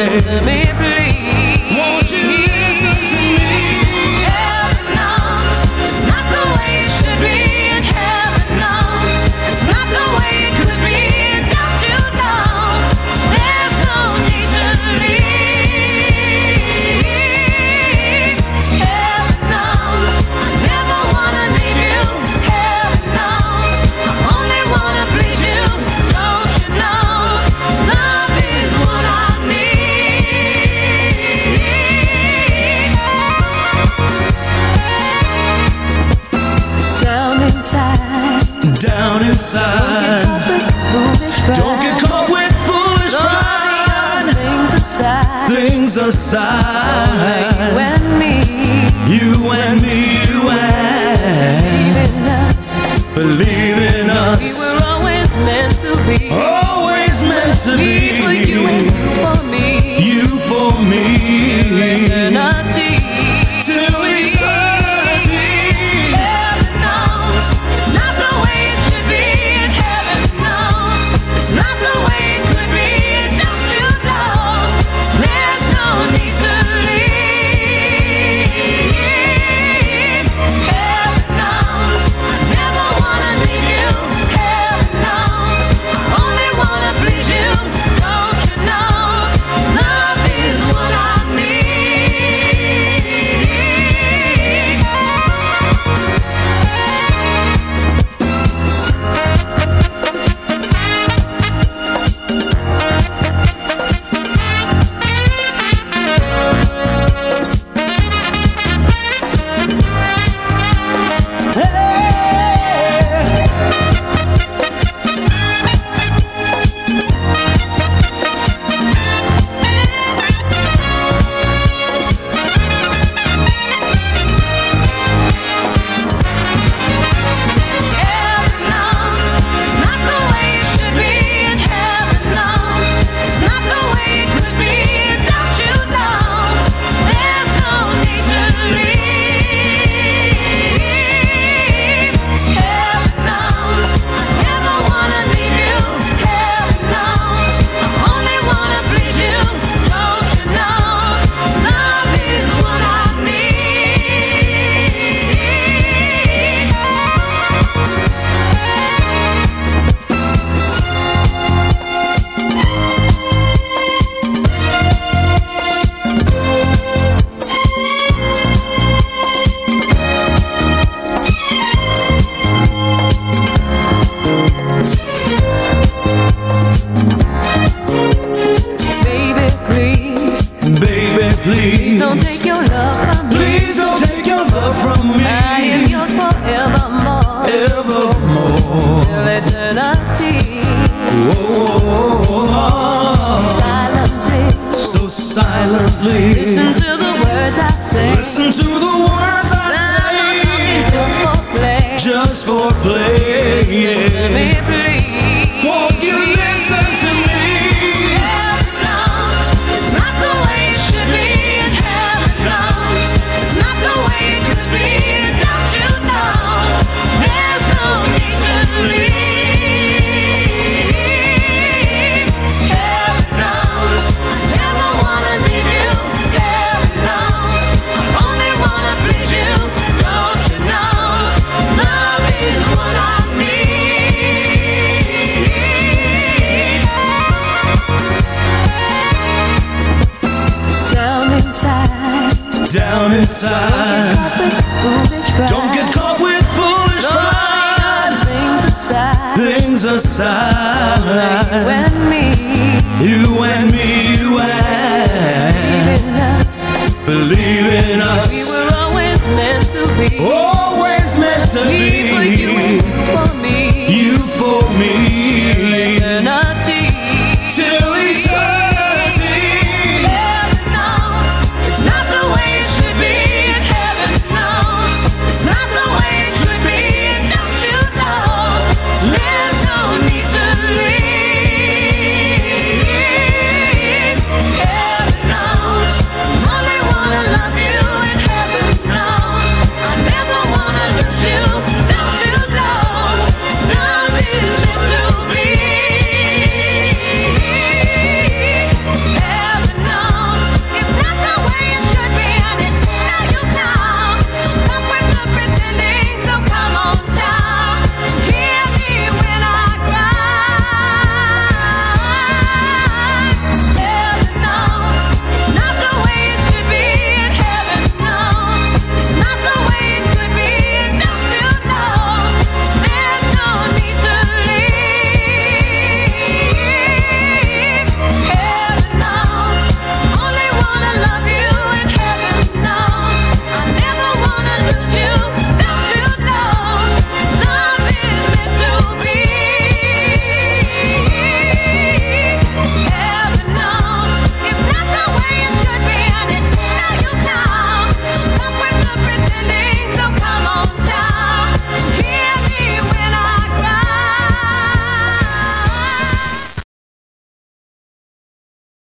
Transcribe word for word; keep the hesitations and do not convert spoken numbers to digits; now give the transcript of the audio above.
Listen to me, please. Won't you listen to me? Heaven knows it's not the way it should be, and heaven knows it's not the way it could be. Don't you know there's no need to leave? Heaven knows I never wanna leave you. Heaven knows I only wanna please you. Don't you know love is what I need? Down inside, Down inside. Don't get caught with foolish pride. things aside, Things aside. you and me, You and me, you and even us, believe in we us. were always meant to be. Always meant to Me for you and be. you for me. You for me. Eternity. To eternity. Heaven knows it's not the way it should be, and heaven knows it's not the way it could be. Don't you know there's no need to leave? Heaven knows I never wanna leave you. Heaven knows I only wanna please you. Don't you know love is what I need? Heaven knows it's not the way it should be, and heaven knows it's not the way it could be. Don't you know there's no need to leave? Heaven knows I never wanna leave you. Heaven knows I only wanna please you. Don't you know love is what I need? Baby, please, Baby, please. don't take your love from me. Please don't take your love from me. I am yours forevermore, Evermore. till eternity. Whoa. Silently, So silently. listen to the words I say. Listen to the words I I'm not talking say. just for play. Just for play. Listen to me, please. Won't you listen to me? Heaven knows it's not the way it should be, and heaven knows it's not the way it could be. Don't you know there's no need to leave? Heaven knows I never wanna leave you. Heaven knows I only wanna please you. Don't you know love is what I need? Down inside, Down inside. Don't get caught with foolish pride. things aside, Things you aside. and me, You and